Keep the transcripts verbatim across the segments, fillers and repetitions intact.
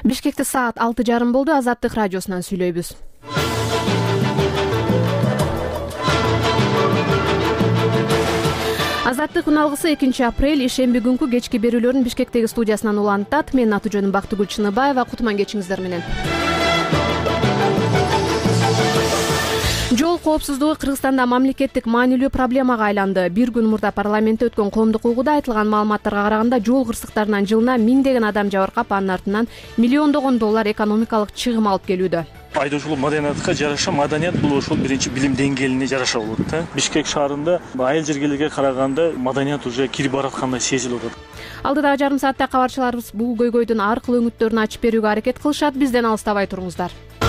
Бишкекте саат алты жарым болду. Азаттык радиосунан сүйлөйбүз. Азаттык үналгысы экинчи апрель ишемби күнкү кечки берүүлөрүн Бишкектеги студиясынан улантат. Менин аты жөнүм Бактыгүл Чыныбаева. Кутман кечиңиздер менен. Жол коопсуздугу Кыргызстанда мамлекеттик маанилүү проблемага айланды. Бир күн мурда парламентте өткөн коомдук угууда айтылган маалыматтарга караганда жол кырсыктарынан жылына миңдеген адам жабыркап, анын артынан миллиондогон доллар экономикалык чыгым алып келүүдө. Айдоочулук маданиятка жараша маданият бул ошол биринчи билим деңгээлине жараша болот да. Бишкек шаарында айыл жергелерге караганда маданият уже кирип бараткандай сезилип атат. Алдыдагы жарым саатта кабарчыларыбыз бул көйгөйдүн ар кыл өңүттөрүн ачып берүүгө аракет кылышат. Бизден алыстабай туруңуздар.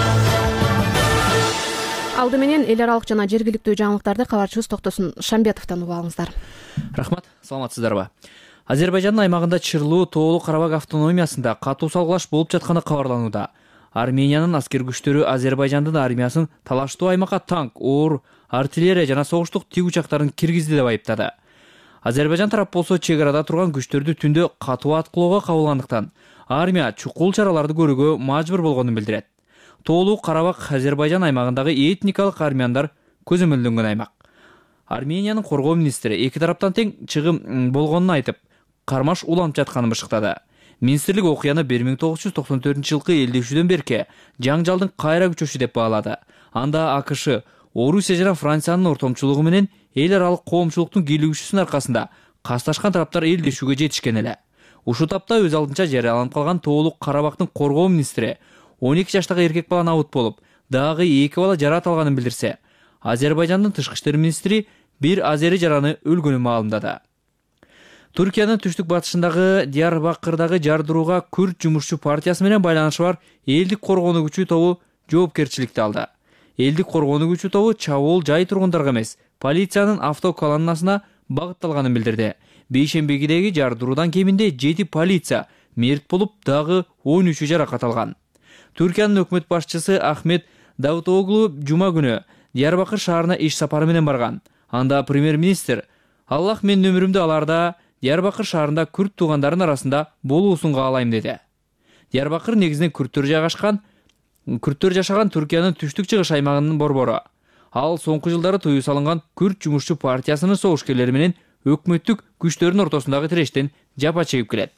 Алды менен эл аралык жана жергиликтүү жаңылыктарды кабарчыбыз Токтосун Шамбетовдон угуп алыңыздар. Рахмат, саламатсыздарбы? Азербайжандын аймагында Чырлуу Тоолуу Карабак автономиясында катуу салгылаш болуп жатканы кабарланууда. Армениянын аскер күчтөрү Азербайжандын армиясын талаштуу аймакка танк, оор, артиллерия жана согуштук тиг учактарын киргизди деп айыптады. Азербайжан тарап болсо чек арада турган күчтөрдү түндө катуу аткылоого кабылгандыктан армия чукул чараларды көрүүгө мажбур болгонун билдирет. Тоолуу Карабак Азербайжан аймагындагы этникалык армяндар көзөмөлдөнгөн аймак. Армениянын коргоо министри эки тараптан тең чыгым болгонун айтып, кармаш уланып жатканын бышыктады. Министрлик окуяны бир миң тогуз жүз токсон төртүнчү жылкы элдешүүдөн берки жаңжалдын кайра күчөшү деп баалады. Анда АКШ, Орусия жана Франциянын ортомчулугу менен эл аралык коомчулуктун кийлигүүсүнүн аркасында касташкан тараптар элдешүүгө жетишкен эле. Ушул тапта өз алдынча жарыяланып калган Тоолуу Карабактын коргоо министри он эки жаштагы эркек бала абут болуп, дагы эки бала жарат алганын билдирсе, Азербайжандын тышкы иштер министри бир азери жараны өлгөнүн маалымдады. Түркиянын түштүк батышындагы Диярбакырдагы жардырууга Күрд жумушчу партиясы менен байланышы бар элдик коргонуу күчү тобу жоопкерчиликти алды. Элдик коргонуу күчү тобу чабуул жай тургундарга эмес, полициянын автоколоннасына багытталганын билдирди. Бейшембидеги жардыруудан кеминде жети полиция мерт болуп, дагы он үчү жаракат алган. Түркиянын өкмөт башчысы Ахмет Давутоглу жума күнү Диярбакыр шаарына иш сапары менен барган. Анда премьер-министр «Аллах менин өмүрүмдү аларда Диярбакыр шаарында күрд туугандардын арасында болуусун каалайм» деди. Диярбакыр негизинен күрдтөр жайгашкан, күрдтөр жашаган Түркиянын түштүк чыгыш аймагынын борбору. Ал соңку жылдары тыюу салынган Күрд жумушчу партиясынын согушкерлери менен өкмөттүк күчтөрдүн ортосундагы тирештен жапа чегип келет.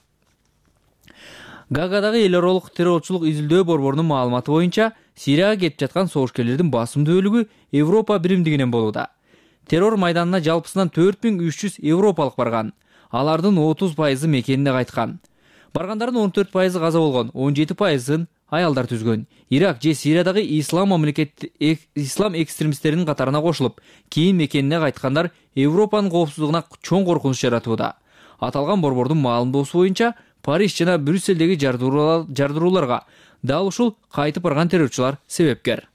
Гаагадагы эл аралык террорчулук изилдөө борборунун маалыматы боюнча, Сирияга кетип жаткан согушкерлердин басымдуу бөлүгү Европа биримдигинен болууда. Террор майданына жалпысынан төрт миң үч жүз европалык барган. Алардын отуз пайызы мекенине кайткан. Баргандардын он төрт пайызы каза болгон, он жети пайызын аялдар түзгөн. Ирак же Сириядагы ислам мамлекет ислам экстремисттеринин катарына кошулуп, кийин мекенине кайткандар Европанын коопсуздугуна чоң коркунуч жаратууда. Аталган борбордун маалымдоосу боюнча, Париж жана Брюссельдеги жардырууларга дал ушул кайтып барган террорчулар себепкер.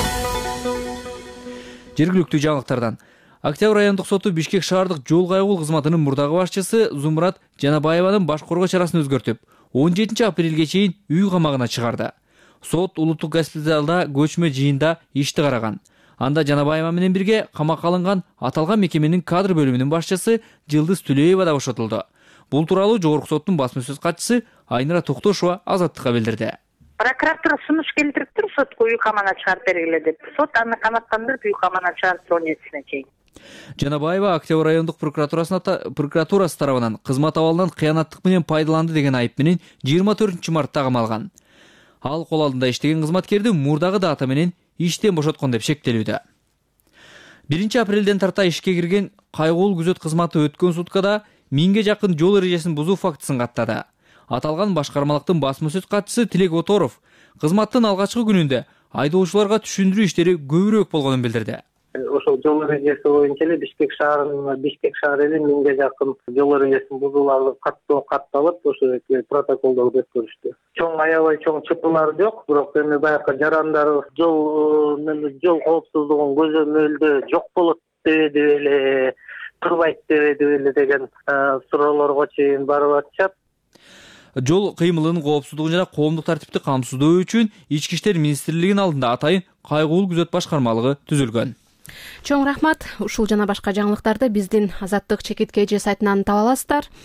Жергиликтүү жаңылыктардан Октябрь райондук соту Бишкек шаардык жол кайгыл кызматынын мурдагы башчысы Зумрат Жанабаеванын баш коргоо чарасын өзгөртүп, он жетинчи апрелге чейин үй камагына чыгарды. Сот улуттук госпиталда көчмө жыйында ишти караган. Анда Жанабаева менен бирге камакка алынган аталган мекеменин кадр бөлүмүнүн башчысы Жылдыз Түлеева да бошотулду. Бул тууралуу Жогорку соттун басма сөз катчысы Айнура Токтошова Азаттыкка билдирди. Прокуратура сунуш келтириптир сотко үй камагына чыгарып бергиле деп. Сот аны канааттандырып үй камагына чыгарып он жетисине чейин. Жанабаева Октябрь райондук прокуратурасы тарабынан кызмат абалынан кыянаттык менен пайдаланды деген айып менен жыйырма төртүнчү мартта камалган. Ал кол алдында иштеген кызматкерди мурдагы дата менен иштен бошоткон деп шектелүүдө. биринчи апрелден тарта ишке кирген кайгылуу күзөт кызматы өткөн суткада миңге жакын жол эрежесин бузуу фактысын каттады. Аталган башкармалыктын басма сөз катчысы Тилек Оторов кызматтын алгачкы күнүндө айдоочуларга түшүндүрүү иштери көбүрөөк болгонун билдирди. Ошол жол эрежеси боюнча эле Бишкек шаарынын Бишкек шаары эле миңге жакын жол эрежесин бузуулар каттоо катталып, ошо протоколдорду өткөрүштү. Чоң аябай чоң чыпылар жок, бирок эми баягы жарандар жол жол коопсуздугун көзөмөлдөө жок болот деп эле, турбайт деп эле деген суроолорго чейин барып атышат. Жол кыймылынын коопсуздугун жана коомдук тартипти камсыздоо үчүн Ички иштер министрлигинин алдында атайын кайгылуу күзөт башкармалыгы түзүлгөн. Чоң рахмат. Ушул жана башка жаңылыктарды биздин Азаттык чекитке эже сайтынан таба аласыздар.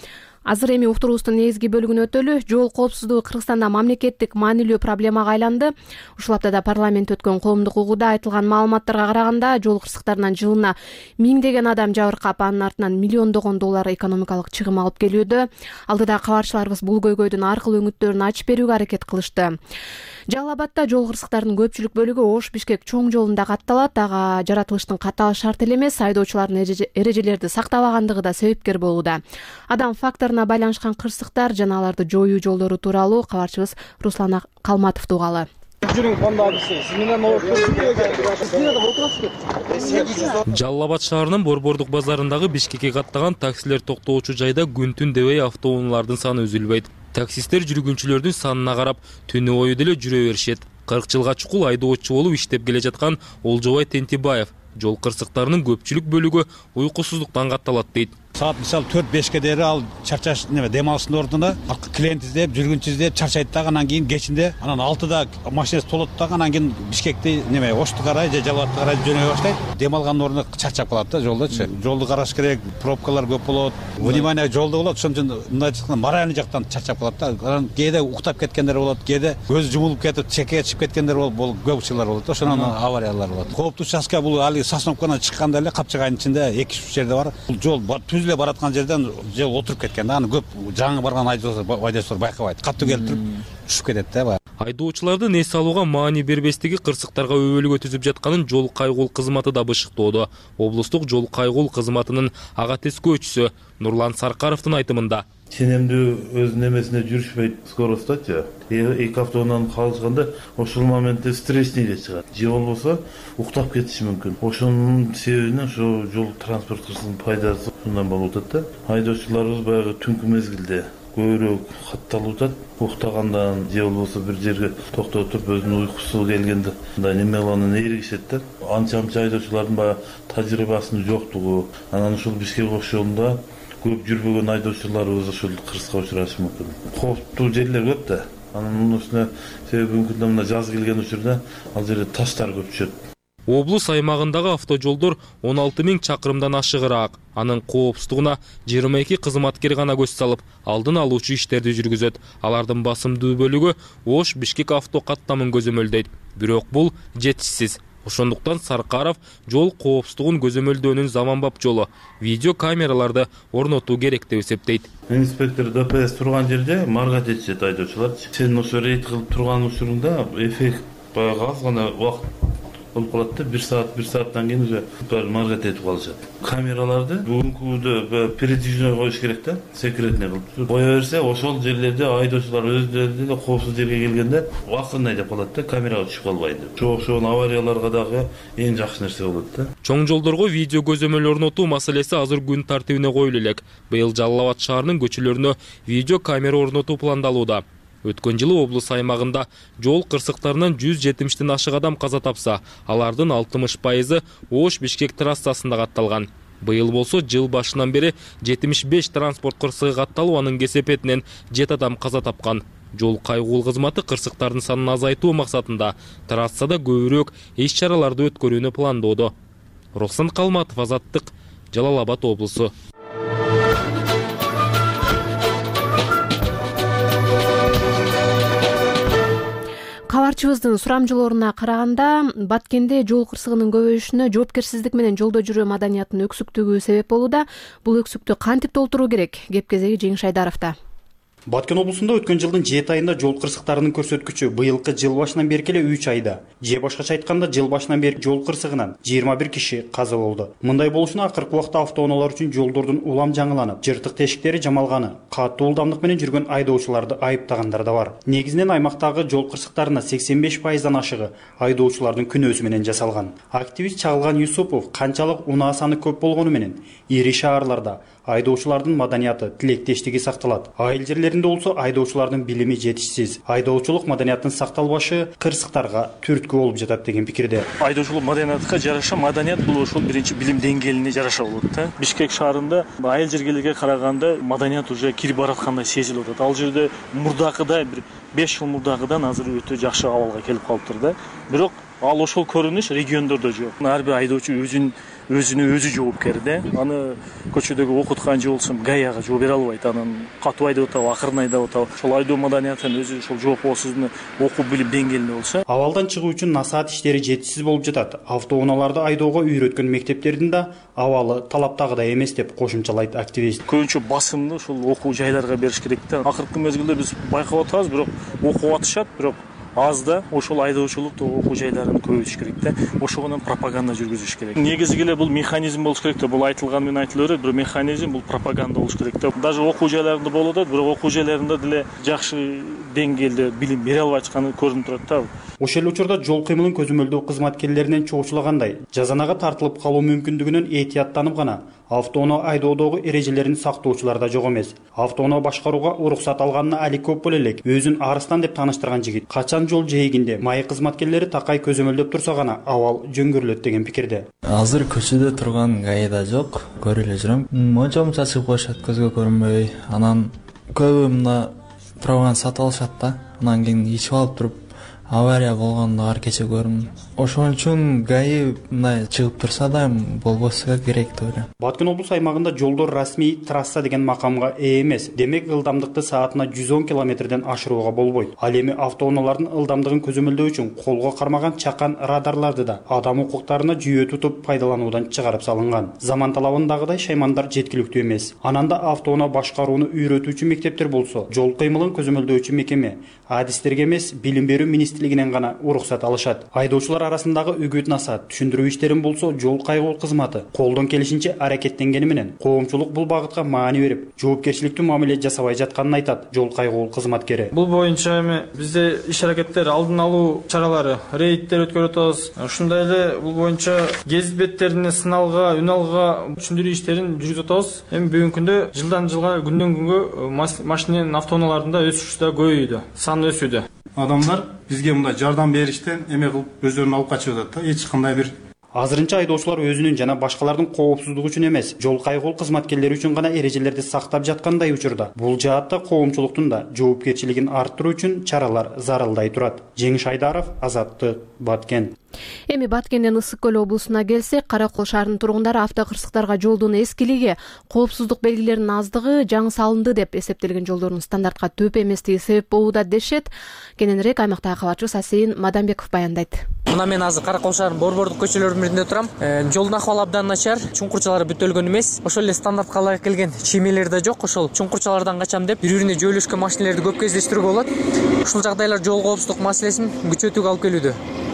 Азыр эми уктуруубуздун негизги бөлүгүнө өтөлү. Жол коопсуздугу Кыргызстанда мамлекеттик маанилүү проблемага айланды. Ушул аптада парламент өткөн коомдук угууда айтылган маалыматтарга караганда, жол кырсыктарынан жылына миңдеген адам жабыркап, анын артынан миллиондогон доллар экономикалык чыгым алып келүүдө. Алдыда кабарчыларыбыз бул көйгөйдүн аркылуу өңүттөрүн ачып берүүгө аракет кылышты. Жалал Абадда жол кырсыктарынын көпчүлүк бөлүгү Ош-Бишкек чоң жолунда катталат. Ага жаратылыштын катаал шарт эле эмес, айдоочулардын эрежелерди сактабагандыгы да себепкер болууда. Адам факторуна байланышкан кырсыктар жана аларды жоюу жолдору тууралуу кабарчыбыз Руслан Калматовду угалы. Жалал Абад шаарынын Борбордук базарындагы Бишкекке каттаган таксилер токтоочу жайда күн-түн дебей автоунаалардын саны үзүлбөйт. Таксисттер жүргүнчүлөрдүн санына карап түнү бою деле жүрө беришет. кырк жылга чукул айдоочу болуп иштеп келе жаткан Олжобай Тентибаев жол кырсыктарынын көпчүлүк бөлүгү уйкусуздуктан катталат дейт. Saat misal төрт бешке дери ал чарчаш неме дем алыштын ордуна клиент издеп, жүргүнчү издеп чарчайт дагы, анан кийин кечинде анан алтыда машинасы толот дагы, анан кийин Бишкекти неме Ошту карай же Жалал Абадты карай жөнөй баштайт. Дем алгандын ордуна чарчап калат да жолдочу. Жолду караш керек, пробкалар көп болот. Внимание жолдо болот, ошон үчүн мындай айтканда моральный жактан чарчап калат да. Анан кээде уктап кеткендер болот, кээде көзү жумулуп кетип, чекке чыгып кеткендер болот, көп учурлар болот. Ошонун авариялар болот. Кооптуу участка бул али Сосновкадан чыкканда эле капчыгайдын ичинде эки үч жерде бар. Бул жол түз эле бараткан жерден жол отуруп кеткен да, аны көп жаңы барган айдоочулар байкабайт. Каттуу келип туруп түшүп кетет да. Айдоочулардын эс алууга маани бербестиги кырсыктарга өбөлгө түзүп жатканын жол кайгул кызматы да бышыктоодо. Облустук жол кайгул кызматынын ага тескөөчүсү Нурлан Саркаровдун айтымында. Ченемдүү өз немесине жүрүшпөйт скоросточу. Эки автоунан калышканда ошол моментте стрессниге чыгат. Же болбосо уктап кетиши мүмкүн. Ошонун себебинен ошо жол транспорт кырсыгынын пайдасы ушундан болуп атат да. Айдоочуларыбыз баягы түнкү мезгилде көбүрөөк катталып атат. Уктагандан же болбосо бир жерге токтотуп өзүнүн уйкусу келгенде мындай немелерден эригишет да. Анча-анча айдоочулардын баягы тажрыйбасынын жоктугу, анан ушул Бишкек Ош жолунда көп жүрбөгөн айдоочуларыбыз ушул кырсыкка учурашы мүмкүн. Кооптуу жерлер көп да. Анын үстүнө себеби мүмкүн мына жаз келген учурда ал жерде таштар көп түшөт. Облус аймагындагы автожолдор он алты миң чакырымдан ашыгыраак. Анын коопсуздугуна жыйырма эки кызматкер гана көз салып, алдын алуучу иштерди жүргүзөт. Алардын басымдуу бөлүгү Ош-Бишкек авто каттамын көзөмөлдөйт. Бирок бул жетишсиз. Ошондуктан Саркаров жол коопсуздугун көзөмөлдөөнүн заманбап жолу видео камераларды орнотуу керек деп эсептейт. Инспектор ДПС турган жерде маргат этишет айдоочулар. Сен ошо рейд кылып турган учуруңда эффект баягы аз гана убакыт болуп калат да, бир саат, бир сааттан кийин уже маргат этип калышат. Камераларды бүгүнкүдө передвижной коюш керек да, секретный кылып. Кое берсе, ошол жерлерде айдоочулар өздөрү деле коопсуз жерге келгенде акырын айдап калат да, камерага түшүп калбайт. Ошол аварияларга дагы эң жакшы нерсе болот да. Чоң жолдорго видео көзөмөл орнотуу маселеси азыр күн тартибине коюлу элек. Быйыл Жалал Абад шаарынын көчөлөрүнө видео камера орнотуу пландалууда. Өткөн жылы облус аймагында жол кырсыктарынан жүз жетимиштен ашык адам каза тапса, алардын алтымыш пайызы Ош-Бишкек трассасында катталган. Быйыл болсо жыл башынан бери жетимиш беш транспорт кырсыгы катталып, анын кесепетинен жети адам каза тапкан. Жол кайгул кызматы кырсыктардын санын азайтуу максатында трассада көбүрөөк иш-чараларды өткөрүүнү пландоодо. Руслан Калматов, Азаттык, Жалал Абад облусу. Кабарчыбыздын сурамжылооруна караганда, Баткенде жол кырсыгынын көбөйүшүнө жоопкерсиздик менен жолдо жүрүү маданиятынын өксүктүгү себеп болууда. Бул өксүктү кантип толтуруу керек? Кеп кезеги Жеңиш Айдаровдо. Баткен облусунда өткөн жылдын жети айында жол кырсыктарынын көрсөткүчү быйылкы жыл башынан бери эле үч айда, же башкача айтканда жыл башынан бери жол кырсыгынан жыйырма бир киши каза болду. Мындай болушуна акыркы убакта автоунаалар үчүн жолдордун улам жаңыланып, жыртык тешиктери жамалганы, катуу ылдамдык менен жүргөн айдоочуларды айыптагандар да бар. Негизинен аймактагы жол кырсыктарына сексен беш пайыздан ашыгы айдоочулардын күнөөсү менен жасалган. Активист Чагылган Юсупов канчалык унаа саны көп болгону менен ири шаарларда айдоочулардын маданияты, тилектештиги сакталат. Айыл жерлеринде болсо айдоочулардын билими жетишсиз. Айдоочулук маданияттын сакталбашы кырсыктарга түрткү болуп жатат деген пикирде. Айдоочулук маданиятка жараша маданият бул ошол биринчи билим деңгээлине жараша болот да. Бишкек шаарында айыл жергелерге караганда маданият уже кирип бараткандай сезилип атат. Ал жерде мурдакыдай бир беш жыл мурдакыдан азыр өтө жакшы абалга келип калыптыр да. Бирок ал ошол көрүнүш региондордо жок. Ар бир айдоочу өзүн өзүнө өзү жоопкер да. Аны көчөдөгү окуткан же болсо гаяга жооп бере албайт. Анан катуу айдап атабы, акырын айдап атабы. Ошол айдоо маданиятын өзү ошол жоопсуздугун окуу билим деңгээлинде болсо. Абалдан чыгуу үчүн насаат иштери жетишсиз болуп жатат. Автоунааларды айдоого үйрөткөн мектептердин да абалы талаптагыдай эмес деп кошумчалайт активист. Көбүнчө басымды ошол окуу жайларга бериш керек да. Акыркы мезгилде биз байкап атабыз, бирок окуп атышат, бирок аз да. Ошол айдоочулук окуу жайларын көбөйтүш керек да. Ошого пропаганда жүргүзүш керек. Негизги эле бул механизм болуш керек да. Бул айтылган менен айтыла берет, бирок механизм бул пропаганда болуш керек да. Даже окуу жайларында болуп атат, бирок окуу жайларында деле жакшы деңгээлде билим бере албай атканы көрүнүп турат да. Ошол эле учурда жол кыймылын көзөмөлдөө кызматкерлеринен чоочулагандай жазанага тартылып калуу мүмкүндүгүнөн этияттанып гана автоунаа айдоодогу эрежелерин сактоочулар да жок эмес. Автоунаа башкарууга уруксат алганына али көп боло элек өзүн арыстан деп тааныштырган жигит качан жол жээгинде майы кызматкерлери такай көзөмөлдөп турса гана абал жөнгөрүлөт деген пикирде. Азыр көчөдө турган гаида жок, көрүп эле жүрөм. Мончом чачып коюшат көзгө көрүнбөй. Анан көбү мына праваны сатып алышат да. Анан кийин ичип алып туруп авария болгондо ар кече көрдүм. Ошон үчүн гаи мындай чыгып турса да болбосо керек деп ойлойм. Баткен облус аймагында жолдор расмий трасса деген макамга ээ эмес. Демек ылдамдыкты саатына жүз он километрден ашырууга болбойт. Ал эми автоунаалардын ылдамдыгын көзөмөлдөө үчүн колго кармаган чакан радарларды да адам укуктарына жүйө тутуп пайдалануудан чыгарып салынган. Заман талабындагыдай шаймандар жеткиликтүү эмес. Ананда автоунаа башкарууну үйрөтүүчү мектептер болсо, жол кыймылын көзөмөлдөөчү мекеме адистерге эмес, билим берүү министрлигинен гана уруксат алышат. Айдоочулар арасындагы үгүт насаат, түшүндүрүү иштерин болсо жол кайгуу кызматы колдон келишинче аракеттенгени менен коомчулук бул багытка маани берип, жоопкерчиликтүү мамиле жасабай жатканын айтат жол кайгуу кызматкери. Бул боюнча эми бизде иш аракеттер, алдын алуу чаралары, рейдтер өткөрүп атабыз. Ушундай эле бул боюнча гезит беттерине сыналга, үн алга түшүндүрүү иштерин жүргүзүп атабыз. Эми бүгүнкү күндө жылдан жылга, күндөн күнгө машиненин автоунааларында өсүш да көбөйүүдө, саны өсүүдө. Адамдар бизге мындай жардам бериштен эме кылып өздөрүн алып качып атат да. Эч кандай бир Азырынча айдоочулар өзүнүн жана башкалардын коопсуздугу үчүн эмес, жол кайгыл кызматкерлери үчүн гана эрежелерди сактап жаткандай учурда. Бул жаатта коомчулуктун да жоопкерчилигин арттыруу үчүн чаралар зарылдай турат. Жеңиш Айдаров, Азаттык, Баткен. Эми Баткенден Ысык көл облусуна келсек, Каракол шаарынын тургундары автокырсыктарга жолдун эскилиги, коопсуздук белгилеринин аздыгы, жаңы салынды деп эсептелген жолдордун стандартка төп эместиги себеп болууда дешет. Кененирээк аймактагы кабарчыбыз Асейин Мадамбеков баяндайт. Мына мен азыр Каракол шаарынын борбордук көчөлөрүнүн биринде турам. Жолдун акыбалы абдан начар, чуңкурчалары бүтөлгөн эмес. Ошол эле стандартка ылайык келген чиймелер да жок. Ошол чуңкурчалардан качам деп бири-бирине жөйлөшкөн машинелерди көп кездештирүүгө болот. Ушул жагдайлар жол коопсуздук маселесин күчөтүүгө алып келүүдө.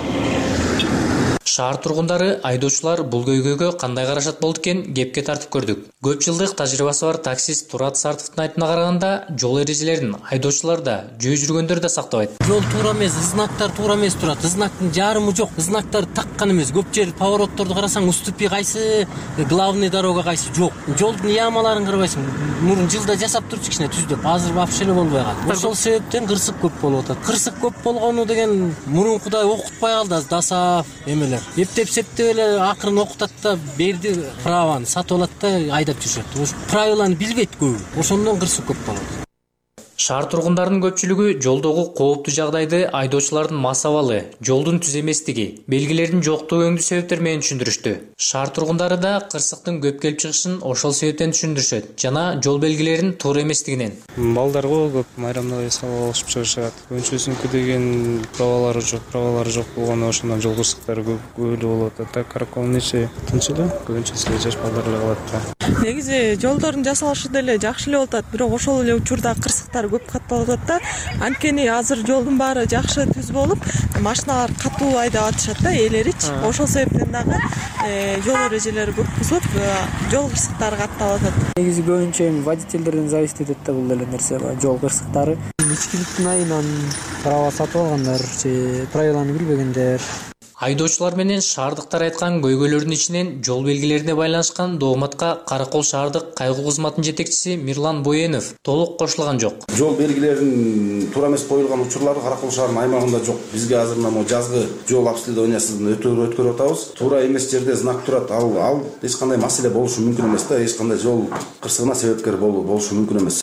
Шаар тургундары, айдоочулар бул көйгөйгө кандай карашат болду экен кепке тартып көрдүк. Көп жылдык тажрыйбасы бар таксист Турат Сартовдун айтымына караганда, жол эрежелерин айдоочулар да, жөө жүргөндөр да сактабайт. Жол туура эмес, знактар туура эмес турат. Знактын жарымы жок. Знактар таккан эмес. Көп жер поворотторду карасаң, уступи кайсы, главный дорога кайсы жок. Жолдун ямаларын карабайсың. Мурун жылда жасап турчу кичине түздүп. Азыр вообще эле болбой калды. Ошол себептен кырсык көп болуп атат. Кырсык көп болгону деген мурункудай окутпай калды, дасаап эмелер. Эптеп септеп эле акырын окутат да, берди праваны сатып алат да айдап жүрүшөт. Ош правиланы билбейт көбү. Ошондон кырсык көп болот. Шаар тургундарынын көпчүлүгү жолдогу кооптуу жагдайды айдоочулардын мас абалы, жолдун түз эместиги, белгилердин жоктугу өңдүү себептер менен түшүндүрүштү. Шаар тургундары да кырсыктын көп келип чыгышын ошол себептен түшүндүрүшөт жана жол белгилеринин туура эместигинен. Балдарго көп майрамда сабак алышып чыгышат. Көбүнчөсүнүкү деген правалары жок, правалары жок болгону ошондон жол кырсыктары көп эле болуп атат. Так Каракол нече тынч эле, көбүнчөсү жаш балдар эле калат да. Негизи жолдордун жасалышы деле жакшы эле болуп атат, бирок ошол эле учурда кырсыктар көп катталып атат да. Анткени азыр жолдун баары жакшы түз болуп, машиналар катуу айдап атышат да, ээлеричи. Ошол себептен дагы жол эрежелери көп бузулуп, жол кырсыктары катталып атат. Негизи көбүнчө эми водительдерден зависит этет да бул деле нерсе, жол кырсыктары. Ичкиликтин айынан права сатып алгандар же правиланы билбегендер. Айдоочулар менен шаардыктар айткан көйгөйлөрдүн ичинен жол белгилерине байланышкан дооматка Каракол шаардык кайгуу кызматынын жетекчиси Мирлан Боенов толук кошулган жок. Жол белгилеринин туура эмес коюлган учурлары Каракол шаарынын аймагында жок. Бизге азыр мына жазгы жол обследованиясын өткөрүп атабыз. Туура эмес жерде знак турат. Ал ал эч кандай маселе болушу мүмкүн эмес да, эч кандай жол кырсыгына себепкер болушу мүмкүн эмес.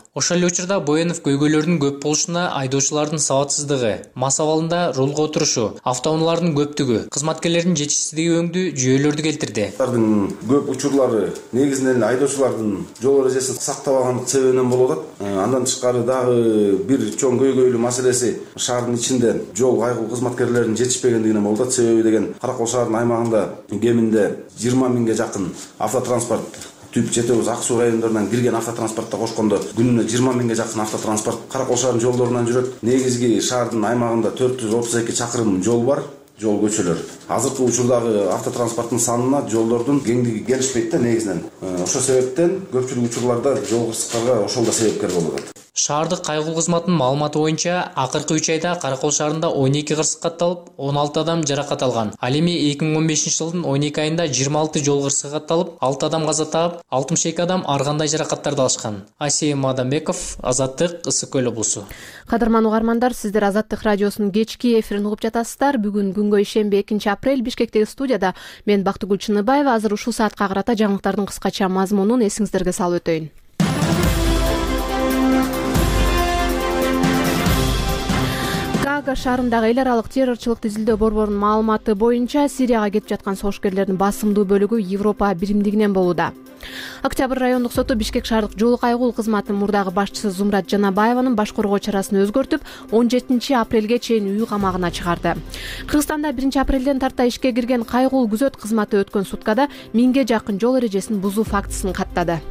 Ошол эле учурда Боенов көйгөйлөрдүн көп болушуна айдоочулардын сабатсыздыгы, мас абалында рулга отурушу, автоунаалардын көптүгү, кызматкерлердин жетишсиздиги өңдүү жүйөлөрдү келтирди. Алардын көп учурлары негизинен айдоочулардын жол эрежесин сактабагандык себебинен болуп атат. Андан тышкары дагы бир чоң көйгөйлүү маселеси шаардын ичинде жол кайгыл кызматкерлеринин жетишпегендигинен болуп атат. Себеби деген Каракол шаарынын аймагында кеминде жыйырма миңге жакын автотранспорт Түп жетебиз Ак Суу райондорунан кирген автотранспортто кошкондо күнүнө жыйырма миңге жакын автотранспорт Каракол шаарынын жолдорунан жүрөт. Негизги шаардын аймагында төрт жүз отуз эки чакырым жол бар, жол көчөлөр. Азыркы учурдагы автотранспорттун санына жолдордун кеңдиги келишпейт да негизинен. Ошол себептен көпчүлүк учурларда жол кырсыктарга ошол да себепкер болуп атат. Шаардык кайгыл кызматынын маалыматы боюнча акыркы үч айда Каракол шаарында он эки кырсык катталып, он алты адам жаракат алган. Ал эми эки миң он бешинчи жылдын он эки айында жыйырма алты жол кырсыгы катталып, алты адам каза таап, алтымыш эки адам ар кандай жаракаттарды алышкан. Асия Мадамбеков, Азаттык, Ысык Көл облусу. Кадырман угармандар, сиздер Азаттык радиосунун кечки эфирин угуп жатасыздар. Бүгүн күнгө ишемби экинчи апрель Бишкектеги студияда мен Бактыгүл Чыныбаева. Азыр ушул саатка карата жаңылыктардын кыскача мазмунун эсиңиздерге салып өтөйүн. Гага шаарындагы эл аралык террорчулукту изилдөө борборунун маалыматы боюнча Сирияга кетип жаткан согушкерлердин басымдуу бөлүгү Европа биримдигинен болууда. Октябрь райондук соту Бишкек шаардык жол кайгыл кызматынын мурдагы башчысы Зумрат Жанабаеванын баш коргоо чарасын өзгөртүп, он жетинчи апрелге чейин үй камагына чыгарды. Кыргызстанда биринчи апрелден тарта ишке кирген кайгыл күзөт кызматы өткөн суткада миңге жакын жол эрежесин бузуу фактысын каттады.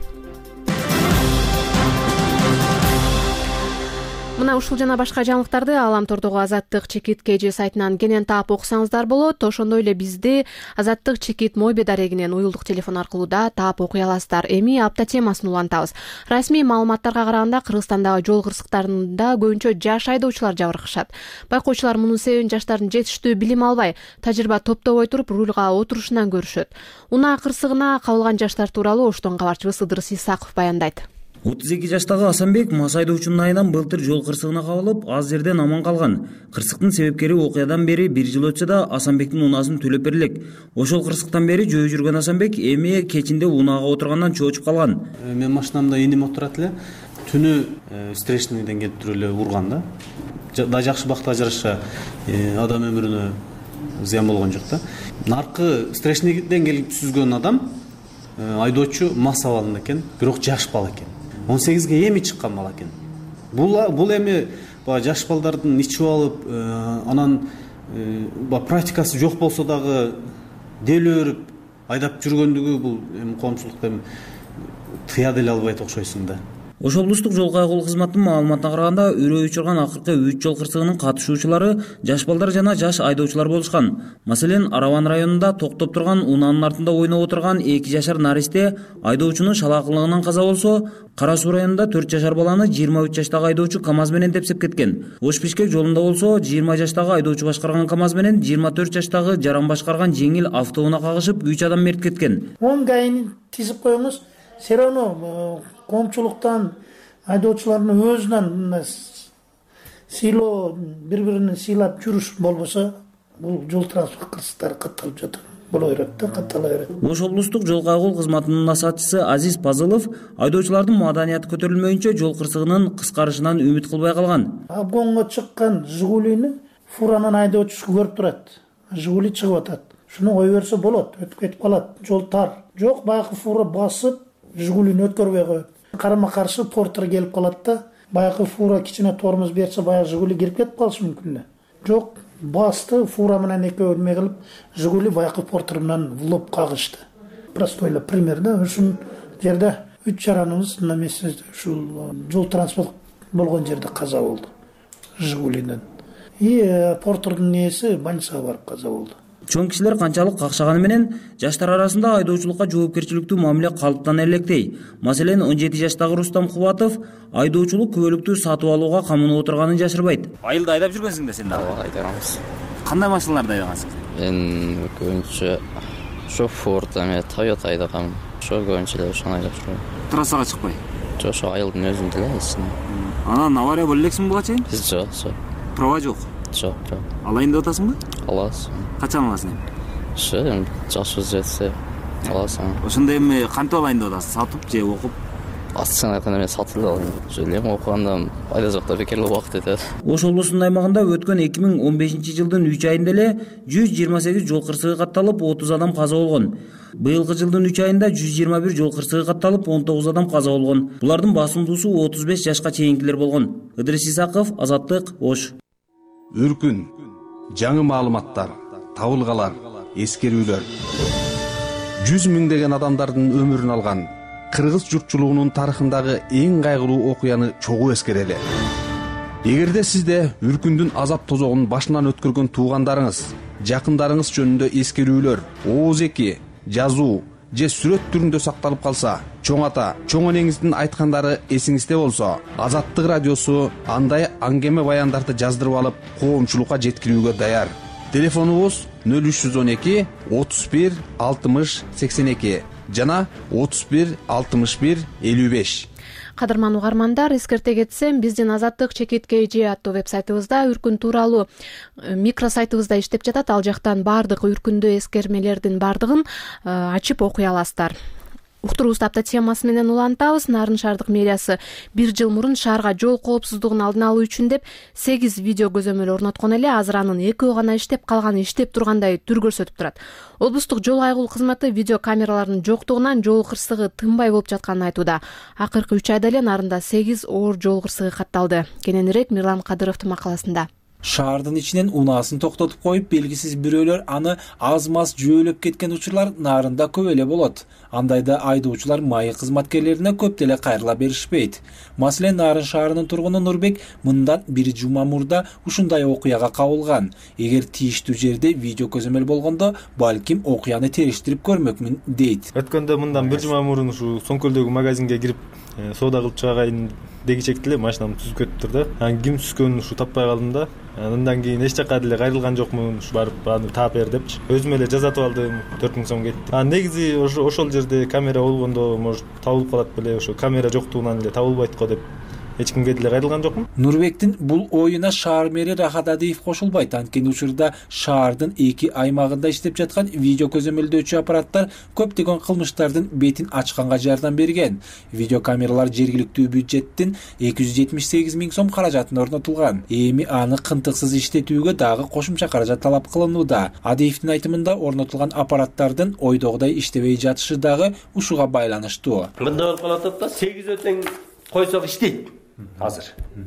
Мына ушул жана башка жаңылыктарды Аламтордогу Азаттык Чекит КЖ сайтынан кенен таап окусаңыздар болот. Ошондой эле бизди Азаттык Чекит Мойбе дарегинен уюлдук телефон аркылуу да таап окуй аласыздар. Эми апта темасын улантабыз. Расмий маалыматтарга караганда Кыргызстандагы жол кырсыктарында көбүнчө жаш айдоочулар жабыркашат. Байкоочулар мунун себебин жаштардын жетиштүү билим албай, тажрыйба топтобой туруп рулга отурушунан көрүшөт. Унаа кырсыгына кабылган жаштар тууралуу Оштон кабарчыбыз Ыдырыс Исаков баяндайт. отуз эки жаштагы Асанбек мас айдоочунун айынан былтыр жол кырсыгына кабылып, аз жерден аман калган. Кырсыктын себепкери окуядан бери бир жыл өтсө да Асанбектин унаасын төлөп берилек. Ошол кырсыктан бери жөө жүргөн Асанбек эми кечинде унаага отургандан чоочуп калган. Мен машинамда энем отурат эле, түнү встречныйден келип туруп эле урган да. Да жакшы бактыга жараша адам өмүрүнө зыян болгон жок да. Наркы встречныйден келип сүзгөн адам айдоочу мас абалында экен, бирок жаш бала экен. он сегизге эми чыккан бала экен. Бул бул эми баягы жаш балдардын ичип алып, анан баягы практикасы жок болсо дагы деле өрүп айдап жүргөндүгү бул эми коомчулукта эми тыя деле албайт окшойсуң да. Ошол облустук жол кайгыл кызматынын маалыматына караганда, үрөө учурган акыркы үч жол кырсыгынын катышуучулары жаш балдар жана жаш айдоочулар болушкан. Маселен, Араван районунда токтоп турган унаанын артында ойноп отурган эки жашар наристе айдоочунун шалаакылыгынан каза болсо, Кара Суу районунда төрт жашар баланы жыйырма үч жаштагы айдоочу КамАЗ менен тепсеп кеткен. Ош Бишкек жолунда болсо, жыйырма жаштагы айдоочу башкарган КамАЗ менен жыйырма төрт жаштагы жаран башкарган жеңил автоунаа кагышып, үч адам мерт кеткен. он гайын тизип коюңуз, все равно коомчулуктан айдоочулардын өзүнөн сыйлоо, бири-бирин сыйлап жүрүш болбосо, бул жол транспорт кырсыктары катталып жатат. Боло берет да, каттала берет. Ош облустук жол кайгыл кызматынын насаатчысы Азиз Пазылов айдоочулардын маданияты көтөрүлмөйүнчө жол кырсыгынын кыскарышынан үмүт кылбай калган. Обгонго чыккан Жигулини фуранын айдоочусу көрүп турат. Жигули чыгып атат. Шуну кое берсе болот, өтүп кетип калат. Жол тар. Жок, баягы фура басып, Жигулини өткөрбөй коет. Карама каршы портер келип калат да, баягы фура кичине тормоз берсе, баягы Жигули кирип кетип калышы мүмкүн эле. Жок, басты, фура менен экөө неме кылып, Жигули баягы портер менен влоп кагышты. Простой эле пример да, ушул жерде үч жараныбыз на месте ушул жол транспорт болгон жерде каза болду. Жигулинен. И портердин ээси больницага барып каза болду. Чоң кишилер канчалык какшаганы менен жаштар арасында айдоочулукка жоопкерчиликтүү мамиле калыптан электей. Маселен, он жети жаштагы Рустам Кубатов айдоочулук күбөлүктү сатып алууга камынып отурганын жашырбайт. Айылда айдап жүргөнсүң да сен дагы? Ооба, айдаганбыз. Кандай машиналарды айдагансың? Мен көбүнчө ошо Ford, эме Toyota айдагам. Ошо көбүнчө эле ошону айдап жүрөм. Трассага чыкпай? Жок, ошо айылдын өзүндө эле ичинде. Анан авария боло элексиң буга чейин? Жок, жок. Права жок? Жок, жок. Алайын деп атасыңбы? Аласың. Качан аласың? Ошо эми жашыбыз жетсе аласың. Ошондо эми кантип алайын деп атасың? Сатып же окуп? ачыкчаны айтканда мен сатылып алдым. Ошо эле окуганда пайда жок да бекерлик убакыт өтөт. Ош облусунун аймагында өткөн эки миң он бешинчи жылдын үч айында эле жүз жыйырма сегиз жол кырсыгы катталып, отуз адам каза болгон. Быйылкы жылдын үч айында жүз жыйырма бир жол кырсыгы катталып, он тогуз адам каза болгон. Булардын басымдуусу отуз беш жашка чейинкилер болгон. Ыдырыс Исаков, Азаттык, Ош. Үркүн, жаңы маалыматтар, табылгалар, эскерүүлөр. жүз миңдеген адамдардын өмүрүн алган кыргыз журтчулугунун тарыхындагы эң кайгылуу окуяны чогуу эскерели. Эгерде сизде үркүндүн азап тозогун башынан өткөргөн туугандарыңыз, жакындарыңыз жөнүндө эскерүүлөр, ооз эки, жазуу же сүрөт түрүндө сакталып калса, чоң ата, чоң энеңиздин айткандары эсиңизде болсо, Азаттык радиосу андай аңгеме баяндарды жаздырып алып, коомчулукка жеткирүүгө даяр. Телефонубуз нөл үч жүз он эки отуз бир алтымыш сексен эки жана отуз бир алтымыш бир элүү беш. Кадырман угармандар, эскерте кетсем, биздин Азаттык чекит кей джи аттуу веб-сайтыбызда үркүн тууралуу микросайтыбызда иштеп жатат. Ал жактан баардык үркүндүү эскермелердин баардыгын ачып окуй аласыздар. Уктуруубузду апта темасы менен улантабыз. Нарын шаардык мэриясы бир жыл мурун шаарга жол коопсуздугун алдын алуу үчүн деп сегиз видео көзөмөл орноткон эле. Азыр анын экөө гана иштеп, калганы иштеп тургандай түр көрсөтүп турат. Облустук жол кайгыл кызматы видео камераларынын жоктугунан жол кырсыгы тынбай болуп жатканын айтууда. Акыркы үч айда эле Нарында сегиз оор жол кырсыгы катталды. Кененирээк Мирлан Кадыровдун макаласында. Шаардын ичинен унаасын токтотуп коюп, белгисиз бирөөлөр аны аз-маз жөөлөп кеткен учурлар Нарында көп эле болот. Андайда айдоочулар майы кызматкерлерине көп деле кайрыла беришпейт. Маселен, Нарын шаарынын тургуну Нурбек мындан бир жума мурда ушундай окуяга кабылган. Эгер тийиштүү жерде видео көзөмөл болгондо, балким окуяны териштирип көрмөкмүн дейт. Өткөндө мындан бир жума мурун ушу Соңкөлдөгү магазинге кирип, соода кылып чыгайын дегичекти эле машинам түзүп кетиптир да. Анан ким түзгөнүн ушу таппай калдым да. Андан кийин эч жака деле кайрылган жокмун, ушу барып аны таап бер депчи. Өзүм эле жазатып алдым, төрт миң сом кетти. А негизи ошо ошол жерде камера болгондо может табылып калат беле, ошо камера жоктугунан эле табылбайт го деп эч кимге деле кайрылган жокмун. Нурбектин бул оюна шаар мэри Рахат Адиев кошулбайт. Анткени учурда шаардын эки аймагында иштеп жаткан видео көзөмөлдөөчү аппараттар көптөгөн кылмыштардын бетин ачканга жардам берген. Видео камералар жергиликтүү бюджеттин эки жүз жетимиш сегиз миң сом каражатына орнотулган. Эми аны кынтыксыз иштетүүгө дагы кошумча каражат талап кылынууда. Адиевдин айтымында орнотулган аппараттардын ойдогудай иштебей жатышы дагы ушуга байланыштуу. Мындай болуп калат да, сегиз өтең койсок иштейт. Азыр.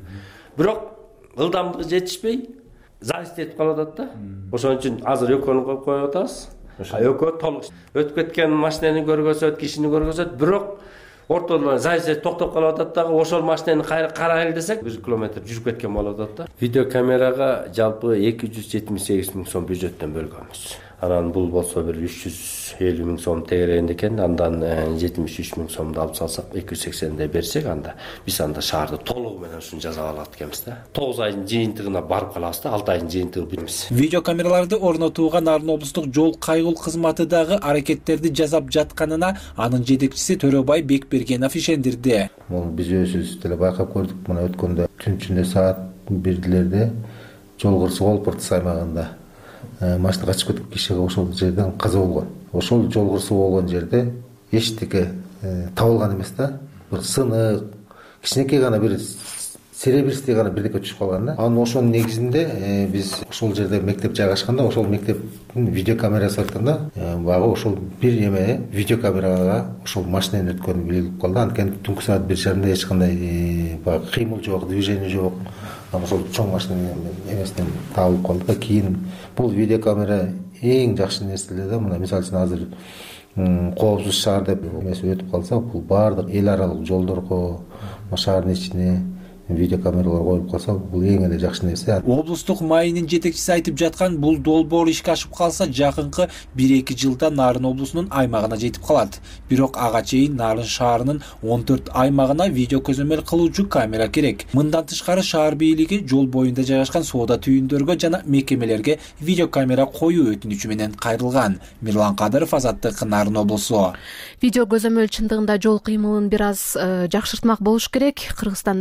Бирок ылдамдыгы жетишпей, зависть этип калат да. Ошон үчүн азыр экөөнү коюп коюп атабыз. Экөө толук өтүп кеткен машинени көргөзөт, кишини көргөзөт, бирок ортодо зависть токтоп калып атат дагы. Ошол машинени карайлы десек, бир километр жүрүп кеткен болот да. Видео камерага жалпы эки жүз жетимиш сегиз миң сом бюджеттен бөлгөнбүз. Анан бул болсо бир үч жүз элүү миң сом тегерегинде экен. Андан жетимиш үч миң сомду алып салсак, эки жүз сексенди берсек, анда биз анда шаарды толугу менен ушуну жаза алат экенбиз да. тогуз айдын жыйынтыгына барып калабыз да, алты айдын жыйынтыгы билебиз. Видео камераларды орнотууга Нарын облустук жол кайгыл кызматы дагы аракеттерди жасап жатканына анын жетекчиси Төрөбай Бекбергенов ишендирди. Бул биз өзүбүз деле байкап көрдүк. Мына өткөндө түн ичинде саат бирдилерде жол кырсыгы болуп Ыртыс аймагында машина качып кетип киши ошол жерден каза болгон. Ошол жол кырсыгы болгон жерде эчтеке табылган эмес да. Бир сынык, кичинекей гана бир серебристей гана бирдеке түшүп калган да. Анын ошонун негизинде биз ошол жерде мектеп жайгашканда, ошол мектептин видео камерасы айтканда, багы ошол бир эме видео камерага ошол машинанын өткөнү билинип калды. Анткени түнкү саат бир жарымда эч кандай багы кыймыл жок, движение жок. Ошол чоң машина эмесинен табылып калды да. Кийин бул видео камера эң жакшы нерселер да. Мына мисалы үчүн азыр коопсуз шаар деп эмеси өтүп калса, бул баардык эл аралык жолдорго, шаардын ичине видео камералар коюлуп калса, бул эң эле жакшы нерсе. Облустук майынын жетекчиси айтып жаткан, бул долбоор ишке ашып калса, жакынкы бир эки жылда Нарын облусунун аймагына жетип калат. Бирок ага чейин Нарын шаарынын он төрт аймагына видео көзөмөл кылуучу камера керек. Мындан тышкары шаар бийлиги жол боюнда жайгашкан соода түйүндөргө жана мекемелерге видео камера коюу өтүнүчү менен кайрылган. Мирлан Кадыров, Азаттык, Нарын облусу. Видео көзөмөл чындыгында жол кыймылын бир аз жакшыртмак болуш керек. Кыргызстанда жол кырсыктары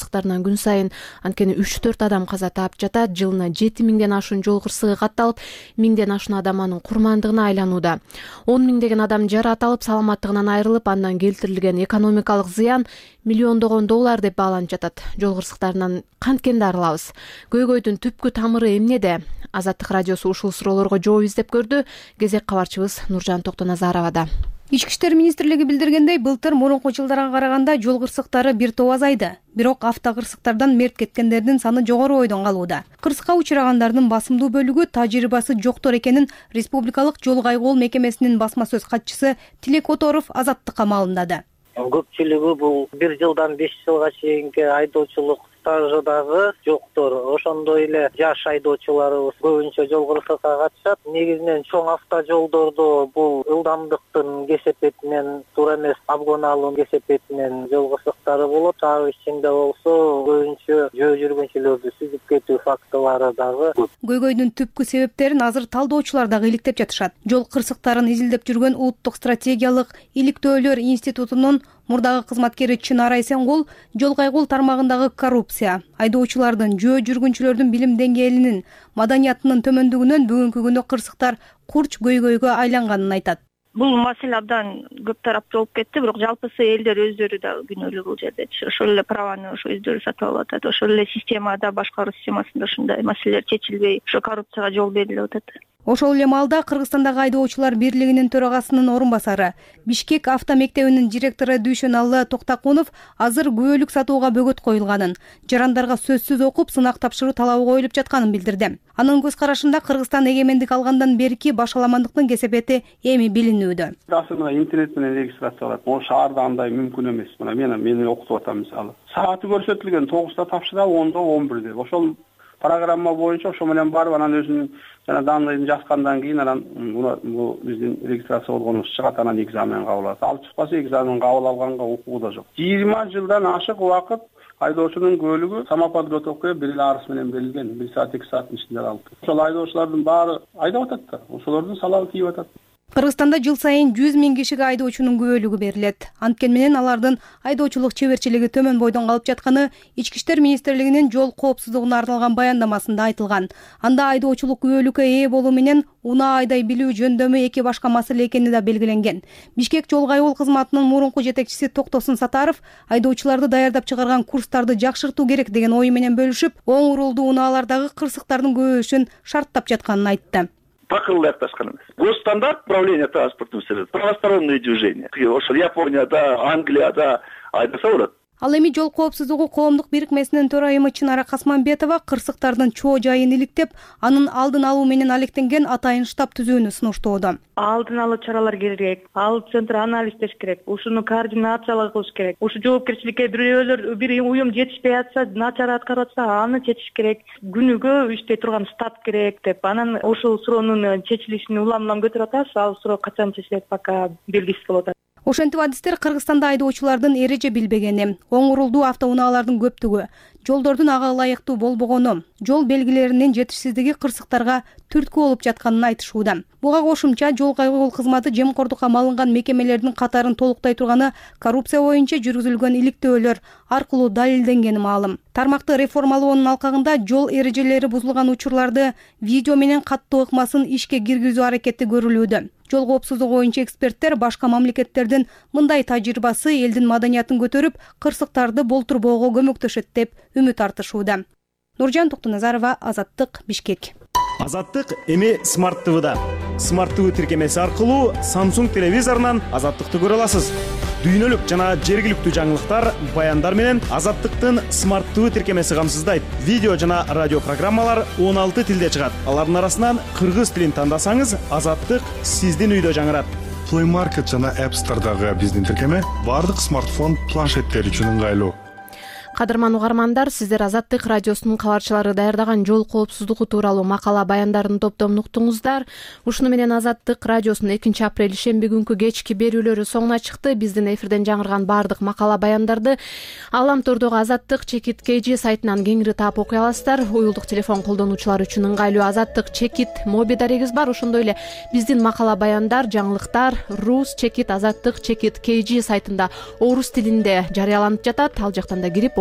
кырсыктарынан күн сайын анткени үч төрт адам каза таап жатат. Жылына жети миңден ашуун жол кырсыгы катталып, миңден ашуун адам анын курмандыгына айланууда. он миңдеген адам жаратылып, саламаттыгынан айрылып, андан келтирилген экономикалык зыян миллиондогон доллар деп бааланып жатат. Жол кырсыктарынан канткенди арылабыз. Көйгөйдүн түпкү тамыры эмнеде? Азаттык радиосу ушул суроолорго жооп издеп көрдү. Кезек кабарчыбыз Нуржан Токтоназаровада. Ички иштер министрлиги билдиргендей, былтыр мурунку жылдарга караганда жол кырсыктары бир топ азайды. Бирок автокырсыктардан мерт кеткендердин саны жогору бойдон калууда. Кырсыкка учурагандардын басымдуу бөлүгү тажрыйбасы жоктор экенин Республикалык жол кайгоол мекемесинин басма сөз катчысы Тилек Которов Азаттыкка маалымдады. Көпчүлүгү бул бир жылдан беш жылга чейинки айдоочулук стажы дагы жоктор. Ошондой эле жаш айдоочуларыбыз көбүнчө жол кырсыкка катышат. Негизинен чоң автожолдордо бул ылдамдыктын кесепетинен, туура эмес обгон алуунун кесепетинен жол кырсыктары болот. Шаар ичинде болсо көбүнчө жөө жүргүнчүлөрдү сүзүп кетүү фактылары дагы көп. Көйгөйдүн түпкү себептерин азыр талдоочулар дагы иликтеп жатышат. Жол кырсыктарын изилдеп жүргөн Улуттук стратегиялык иликтөөлөр институтунун мурдагы кызматкери Чынар Айсенгул жол кайгоол тармагындагы коррупция, айдоочулардын, жөө жүргүнчүлөрдүн билим деңгээлинин, маданиятынын төмөндүгүнөн бүгүнкү күндө кырсыктар курч көйгөйгө айланганын айтат. Бул маселе абдан көп тараптуу болуп кетти, бирок жалпысы элдер өздөрү да күнөөлүү бул жерде. Ошол эле праваны ошо өздөрү сатып алып атат. Ошол эле системада, башкаруу системасында ушундай маселелер чечилбей, ошо коррупцияга жол берилип атат. Ошол эле маалда Кыргызстандагы айдоочулар бирлигинин төрагасынын орун басары, Бишкек авто мектебинин директору Дүйшөналы Токтакунов азыр күбөлүк сатууга бөгөт коюлганын, жарандарга сөзсүз окуп сынак тапшыруу талабы коюлуп жатканын билдирди. Анын көз карашында Кыргызстан эгемендик алгандан берки башаламандыктын кесепети эми билинүүдө. Мына интернет менен регистрациялап, могу шаарда андай мүмкүн эмес. Мына мен мени окутуп атам мисалы. Сааты көрсөтүлгөн тогузда тапшырабы, онда он бирде. Ошол программа боюнча ошо менен барып анан өзүнүн жана данныйын жазгандан кийин анан бул биздин регистрация болгонубуз чыгат, анан экзамен кабыл алат. Ал чыкпаса экзамен кабыл алганга укугу да жок. жыйырма жылдан ашык убакыт айдоочунун көөлүгү самоподготовкага бир эле арыз менен берилген, бир саат эки сааттын ичинде алып. Ошол айдоочулардын баары айдап атат да, ошолордун салабы тийип атат. Кыргызстанда жыл сайын жүз миң кишиге айдоочунун күбөлүгү берилет. Анткени менен алардын айдоочулук чеберчилиги төмөн бойдон калып жатканы Ички иштер министрлигинин жол коопсуздугуна арналган баяндамасында айтылган. Анда айдоочулук күбөлүккө ээ болуу менен унаа айдай билүү жөндөмү эки башка маселе экени да белгиленген. Бишкек жол кайгоол кызматынын мурунку жетекчиси Токтосун Сатаров айдоочуларды даярдап чыгарган курстарды жакшыртуу керек деген ою менен бөлүшүп, оң урулдуу унаалардагы кырсыктардын көбөйүшүн шарттап жатканын айтты. Такылды акташкан эмес. Госстандарт управления транспортным средством, правосторонние движения. Ошол Японияда, Англияда айдаса болот. Ал эми жол коопсуздугу коомдук бирикмесинин төрайымы Чынара Касманбетова кырсыктардын чоо жайын иликтеп, анын алдын алуу менен алектенген атайын штаб түзүүнү сунуштоодо. Алдын алуу чаралар керек, ал центр анализдеш керек, ушуну координациялоо кылыш керек. Ушу жоопкерчиликке бирөөлөр бир уюм жетишпей атса, начар аткарып атса, аны чечиш керек. Күнүгө иштей турган штаб керек деп, анан ушул суроонун чечилишин улам-улам көтөрүп атабыз. Ал суроо качан чечилет пока белгисиз болуп атат. Ошентип адистер Кыргызстанда айдоочулардын эреже билбегени, оң урулдуу автоунаалардын көптүгү, жолдордун ага ылайыктуу болбогону, жол белгилеринин жетишсиздиги кырсыктарга түрткү болуп жатканын айтышууда. Буга кошумча жол кайгоол кызматы жемкордукка малынган мекемелердин катарын толуктай турганы коррупция боюнча жүргүзүлгөн иликтөөлөр аркылуу далилденгени маалым. Тармакты реформалоонун алкагында жол эрежелери бузулган учурларды видео менен каттуу ыкмасын ишке киргизүү аракети көрүлүүдө. Жол коопсуздугу боюнча эксперттер башка мамлекеттердин мындай тажрыйбасы элдин маданиятын көтөрүп, кырсыктарды болтурбоого көмөктөшөт деп үмүт артышууда. Нуржан Токтоназарова, Азаттык, Бишкек. Азаттык эми Смарт ТВда. Смарт ТВ тиркемеси аркылуу Samsung телевизорунан Азаттыкты көрө аласыз. Дүйнөлүк жана жергиликтүү жаңылыктар, баяндар менен Азаттыктын Смарт ТВ тиркемеси камсыздайт. Видео жана радио программалар он алты тилде чыгат. Алардын арасынан кыргыз тилин тандасаңыз, Азаттык сиздин үйдө жаңырат. Play Market жана App Store'дагы биздин тиркеме бардык смартфон планшеттер үчүн ыңгайлуу. Кадырман угармандар, сиздер Азаттык радиосунун кабарчылары даярдаган жол коопсуздугу тууралуу макала баяндарын топтомун уктуңуздар. Ушуну менен Азаттык радиосунун экинчи апрель шемби күнкү кечки берүүлөрү соңуна чыкты. Биздин эфирден жаңырган бардык макала баяндарды Аламтордогу Азаттык чекит kg сайтынан кеңири таап окуй аласыздар. Уюлдук телефон колдонуучулар үчүн ыңгайлуу Азаттык чекит моби дарегибиз бар. Ошондой эле биздин макала баяндар, жаңылыктар Рус чекит Азаттык чекит kg сайтында орус тилинде жарыяланып жатат. Ал жактан да кирип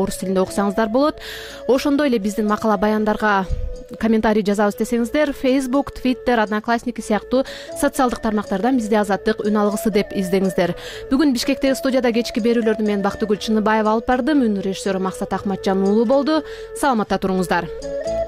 орус тилинде окусаңыздар болот. Ошондой эле биздин макала баяндарга комментарий жазабыз десеңиздер, Facebook, Twitter, Одноклассники сыяктуу социалдык тармактардан бизди Азаттык үн алгысы деп издеңиздер. Бүгүн Бишкектеги студияда кечки берүүлөрдү мен Бактыгүл Чыныбаева алып бардым. Үн режиссеру Максат Акматжан уулу болду. Саламатта туруңуздар.